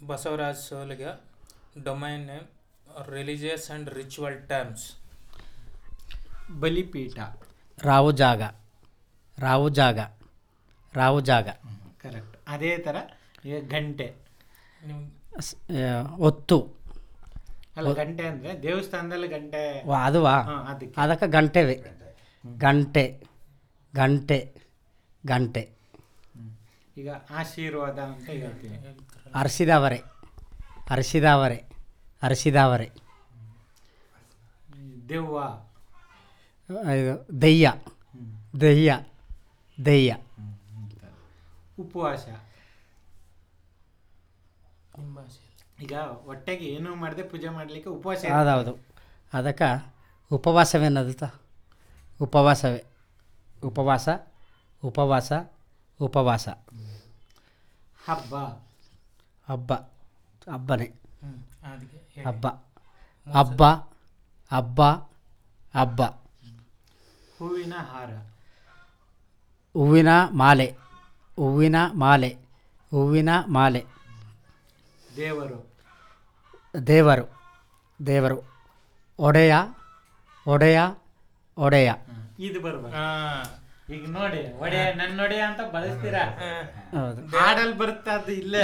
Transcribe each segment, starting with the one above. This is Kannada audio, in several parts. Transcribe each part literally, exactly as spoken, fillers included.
Basavaraj Soliga domain name religious and ritual terms. ಬಲಿಪೀಠ. ರಾವು ಜಾಗ ರಾವು ಜಾಗ ರಾವು ಜಾಗ ಕರೆಕ್ಟ್. ಅದೇ ಥರ ಈಗ ಗಂಟೆ. ಸ್- ಆ, ಒತ್ತು ಅಲ್ಲ, ಗಂಟೆ ಅಂದರೆ ದೇವಸ್ಥಾನದಲ್ಲಿ ಗಂಟೆ. ವಾ, ಅದುವಾ ಹಾಂ, ಅದಕ್ಕೆ ಅದಕ್ಕೆ ಗಂಟೆವೆ ಗಂಟೆ ಗಂಟೆ ಗಂಟೆ ಈಗ ಆಶೀರ್ವಾದ ಅಂತ ಹೇಳ್ತೀವಿ. ಅರಸಿದವರೆ ಅರಸಿದವರೆ ಅರಸಿದವರೆ ದೆವ್ವ. ಇದು ದೆಯ್ಯ ದೆಯ್ಯ ದೆಯ್ಯ ಉಪವಾಸ. ನಿಮ್ಮ ಭಾಷೆ ಈಗ ಹೊಟ್ಟೆಗೆ ಏನೂ ಮಾಡದೆ ಪೂಜೆ ಮಾಡಲಿಕ್ಕೆ ಉಪವಾಸ. ಹೌದೌದು, ಅದಕ್ಕೆ ಉಪವಾಸವೇನದು ತ ಉಪವಾಸವೇ ಉಪವಾಸ ಉಪವಾಸ ಉಪವಾಸ. ಹಬ್ಬ. ಹಬ್ಬ ಹಬ್ಬನೇ ಹ್ಞೂ ಅದಕ್ಕೆ ಹೇಳಿ. ಹಬ್ಬ ಹಬ್ಬ ಹಬ್ಬ ಹಬ್ಬ. ಹೂವಿನ ಹಾರ. ಹೂವಿನ ಮಾಲೆ ಹೂವಿನ ಮಾಲೆ ಹೂವಿನ ಮಾಲೆ. ದೇವರು. ದೇವರು ದೇವರು. ಒಡೆಯ ಒಡೆಯ ಒಡೆಯ. ಇದು ಬರ್ಬಾರ್ದು. ಹಾಂ ಈಗ ನೋಡಿ, ಒಡೆಯ ನನ್ನ ಒಡೆಯ ಅಂತ ಬಳಸ್ತೀರಾ. ಹೌದು. ಹಾಡಲ್ಲಿ ಬರುತ್ತೆ ಅದು ಇಲ್ಲೇ.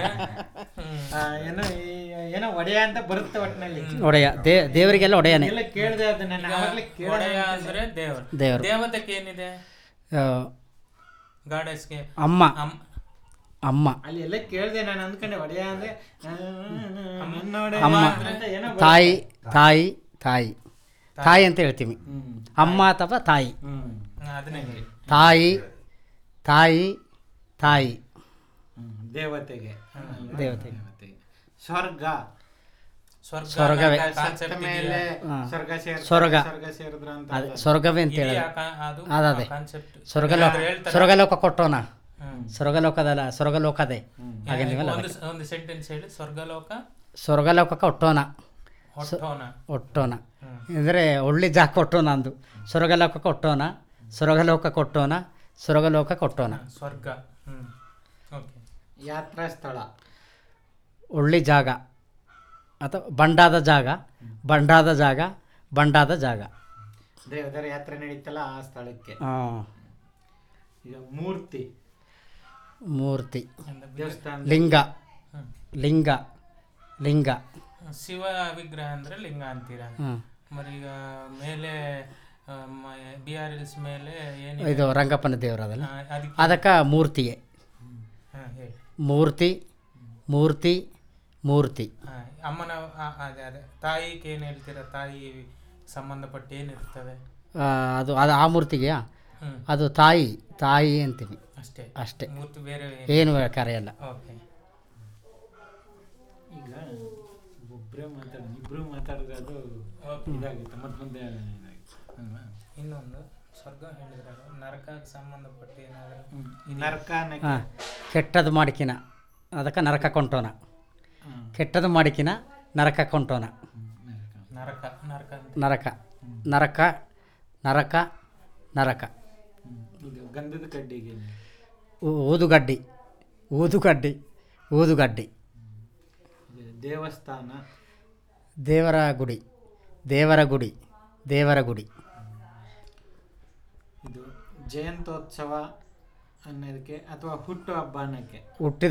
ಆ, ಏನೋ ಈ- ಏನೋ ಒಡೆಯ ಅಂತ ಬರುತ್ತೆ ಒಟ್ಟಿನಲ್ಲಿ. ಒಡೆಯ ದೇ ದೇವರಿಗೆಲ್ಲ ಒಡೆಯನೇ. ಎಲ್ಲ ಕೇಳಿದೆ ಅದು ನಾನು ಆವಾಗಲೇ ಒಡೆಯ ಕೇಳಿದೆ. ಅಂದರೆ ದೇವರು. ದೇವರು. ದೇವತೆಗೆ ಏನಿದೆ? ಆ, ಗಾಡೆಸ್ಗೆ ಅಮ್ಮ ಅಮ್ ಅಮ್ಮ ಅಲ್ಲಿ ಎಲ್ಲ ಕೇಳಿದೆ ನಾನು, ಅಂದ್ಕೊಂಡೆ ಒಡೆಯ ಅಂದ್ರೆ ಆ, ನನ್ನ ಒಡೆಯ ಅಮ್ಮ ಅಂತ ಏನೋ ಬರುತ್ತೆ. ತಾಯಿ ತಾಯಿ ತಾಯಿ ತಾಯಿ ಅಂತ ಹೇಳ್ತೀವಿ. ಹ್ಮ್. ಅಮ್ಮ ಅಥವಾ ತಾಯಿ. ಹ್ಮ್. ಅದನ್ನೇ ಹೇಳಿ. ತಾಯಿ ತಾಯಿ ತಾಯಿ ಹ್ಮ್. ದೇವತೆಗೆ. ದೇವತೆಗೆ. ದೇವತೆಗೆ. ಸ್ವರ್ಗ. ಸ್ವರ್ಗ ಸ್ವರ್ಗವೇ. ಕಾನ್ಸೆಪ್ಟ್ ಮೇಲೆ ಹಾ. ಸ್ವರ್ಗ ಸೇರ್ ಸ್ವರ್ಗ. ಸ್ವರ್ಗ ಸೇರಿದ್ರ ಅಂತ. ಅದೇ ಸ್ವರ್ಗವೇ ಅಂತ ಹೇಳಿ ಅದು ಅದೇ ಕಾನ್ಸೆಪ್ಟ್. ಸ್ವರ್ಗಲೋಕ ಸ್ವರ್ಗಲೋಕ ಕೊಟ್ಟೋಣ. ಹ್ಮ್. ಸ್ವರ್ಗಲೋಕದಲ್ಲ ಸ್ವರ್ಗಲೋಕದೇ. ಹಾಗೆ ನೀವೆಲ್ಲ ಒಂದು ಒಂದು ಸೆಂಟೆನ್ಸ್ ಹೇಳಿ. ಸ್ವರ್ಗಲೋಕ ಸ್ವರ್ಗಲೋಕಕ್ಕೆ ಒಟ್ಟೋಣ ಹೊಟ್ಟೋನ. ಒಟ್ಟೋಣ ಹ್ಮ್. ಅಂದರೆ ಒಳ್ಳೆ ಜಾಗ ಕೊಟ್ಟೋಣ ಅಂದು. ಸ್ವರ್ಗಲೋಕ ಕೊಟ್ಟೋಣ ಸ್ವರ್ಗಲೋಕ ಕೊಟ್ಟೋಣ ಸ್ವರ್ಗಲೋಕ ಕೊಟ್ಟೋಣ. ಹಾ, ಸ್ವರ್ಗ. Hmm okay. ಯಾತ್ರಾ ಸ್ಥಳ. ಒಳ್ಳೆ ಜಾಗ ಅಥವಾ ಬಂಡಾದ ಜಾಗ ಬಂಡಾದ ಜಾಗ ಬಂಡಾದ ಜಾಗ. ದೇವದರ ಯಾತ್ರೆ ನಡೀತಲ್ಲ ಆ ಸ್ಥಳಕ್ಕೆ. ಹಾಂ. ಈಗ ಮೂರ್ತಿ. ಮೂರ್ತಿ. ದೇವಸ್ಥಾನ. ಲಿಂಗ ಹ್ಮ್. ಲಿಂಗ ಲಿಂಗ. ಶಿವ ವಿಗ್ರಹ ಅಂದ್ರೆ ಲಿಂಗ ಅಂತೀರಾ. ಹ್ಞೂ. మరి ಈಗ ಮೇಲೆ ಬಿ ಆರ್ ಎಲ್ಸ್ ಮೇಲೆ ಏನಿದೆ? ಇದು ರಂಗಪ್ಪನ ದೇವರು ಅದಲ್ಲ, ಆ, ಅದಕ್ಕೆ ಅದಕ್ಕೆ ಮೂರ್ತಿಯೇ. ಹಾಂ ಹೇಳಿ. ಮೂರ್ತಿ ಮೂರ್ತಿ ಮೂರ್ತಿ. ಹಾಂ ಅಮ್ಮನ ಆ, ಅದೇ ಅದೇ ತಾಯಿಗೆ ಏನು ಹೇಳ್ತೀರಾ? ತಾಯಿ ಸಂಬಂಧಪಟ್ಟ ಏನಿರ್ತದೆ? ಆ, ಅದು ಅದು ಆ ಮೂರ್ತಿಗೆ ಹ್ಞೂ ಅದು ತಾಯಿ ತಾಯಿ ಅಂತೀವಿ ಅಷ್ಟೇ ಅಷ್ಟೇ, ಮೂರ್ತಿ ಬೇರೆ ಏನು ಕರೆಯಲ್ಲ. ಓಕೆ. ಈಗ ಒಬ್ಬರೇ ಮಾತಾಡ ಇಬ್ಬರು ಮಾತಾಡಿದ್ರೆ ಅದು ಓಕೆ. ಇದಾಗುತ್ತೆ ಮತ್ತೆ ಮುಂದೆ ಇದಾಗುತ್ತೆ ಅಲ್ವಾ? ಇನ್ನೊಂದು ಸ್ವರ್ಗ ಹೇಳಿದ್ರೆ ನರಕಕ್ಕೆ ಸಂಬಂಧಪಟ್ಟ ಏನಾದರೂ ನರಕ ಹಾಂ. ಕೆಟ್ಟದ್ದು ಮಾಡಿಕಿನ ಅದಕ್ಕೆ ನರಕ ಕೊಂಟೋನ. ಕೆಟ್ಟದ್ದು ಮಾಡಿಕಿನ ನರಕ ಕೊಂಟೋನ. ನರಕ ನರಕ ಅಂತ ನರಕ ನರಕ ನರಕ ನರಕ. ಈಗ ಗಂಧದ ಕಡ್ಡಿಗೆ. ಊ- ಊದುಗಡ್ಡಿ ಊದುಗಡ್ಡಿ ಊದುಗಡ್ಡಿ. ಈಗ ದೇವಸ್ಥಾನ. ದೇವರ ಗುಡಿ ದೇವರ ಗುಡಿ ದೇವರ ಗುಡಿ. ಇದು ಜಯಂತ್ಯೋತ್ಸವ ಅನ್ನೋದಕ್ಕೆ ಅಥವಾ ಹುಟ್ಟು ಹಬ್ಬ ಅನ್ನೋಕ್ಕೆ. ಹುಟ್ಟಿದ